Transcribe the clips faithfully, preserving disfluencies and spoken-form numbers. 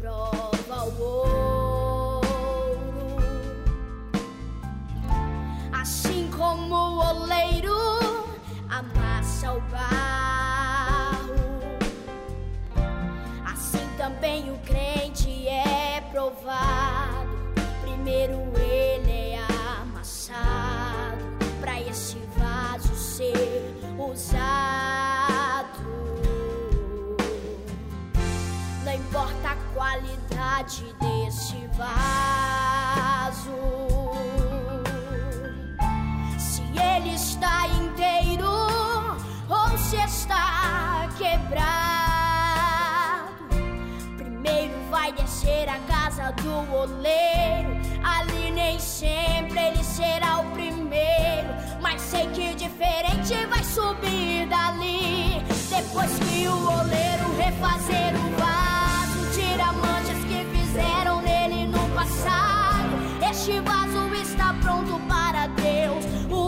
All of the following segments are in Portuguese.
prova o ouro, assim como o oleiro amassa o barro, assim também o crente é provado. Primeiro ele é amassado para esse vaso ser usado. Não importa a qualidade desse vaso, se ele está inteiro ou se está quebrado. Primeiro vai descer a casa do oleiro, ali nem sempre ele será o primeiro, mas sei que diferente vai subir dali. Depois que o oleiro refazer o vaso, tira manchas que fizeram nele no passado. Este vaso está pronto para Deus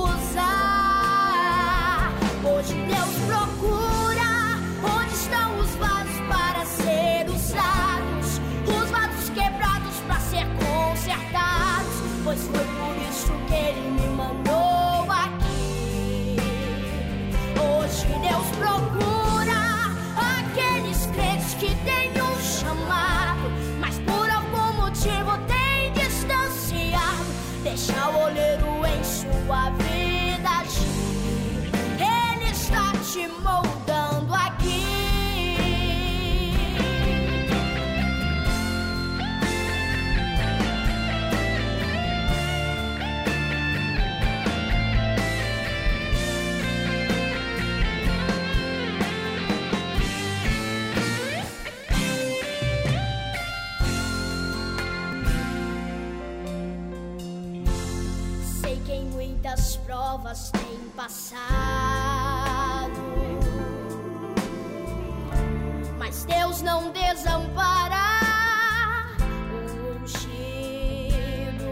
usar. Hoje Deus procura onde estão os vasos para ser usados, os vasos quebrados para ser consertados, pois foi por isso que Ele me mandou aqui. Hoje Deus procura aqueles crentes que têm um chamado, mas por algum motivo têm distanciado. Deixa o oleiro em sua vida agir, Ele está te moldando aqui. Sei que em muitas provas tem passado, mas Deus não desampara o ungido.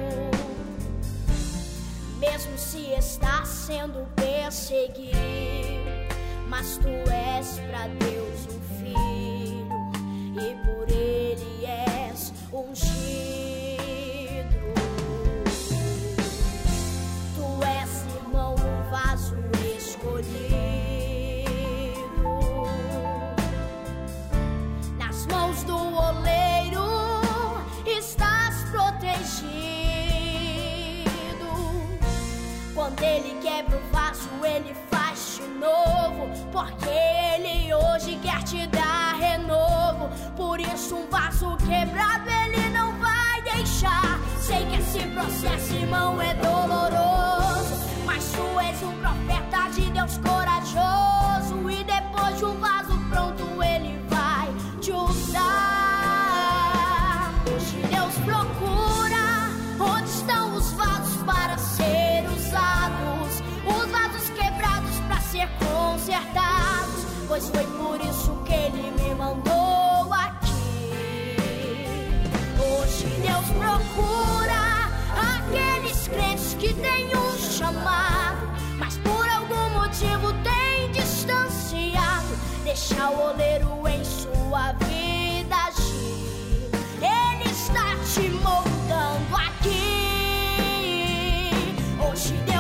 Mesmo se está sendo perseguido, mas tu és pra Deus um filho, e por Ele és ungido. Tu és, irmão, um vaso escolhido, nas mãos do oleiro estás protegido. Quando Ele quebra o vaso, Ele faz de novo, porque Ele hoje quer te dar renovo. Por isso um vaso quebrado Ele não vai deixar. Sei que esse processo, irmão, é doloroso, mas tu és um profeta de Deus corajoso, e depois de um vaso pronto Ele vai te usar. Hoje Deus procura onde estão os vasos para ser usados, os vasos quebrados para ser consertados, pois foi por isso que Ele me mandou aqui. Hoje Deus procura aqueles crentes que têm um chamado, mas por algum motivo têm distanciado. Deixa o oleiro em sua vida agir, Ele está te moldando aqui. Hoje Deus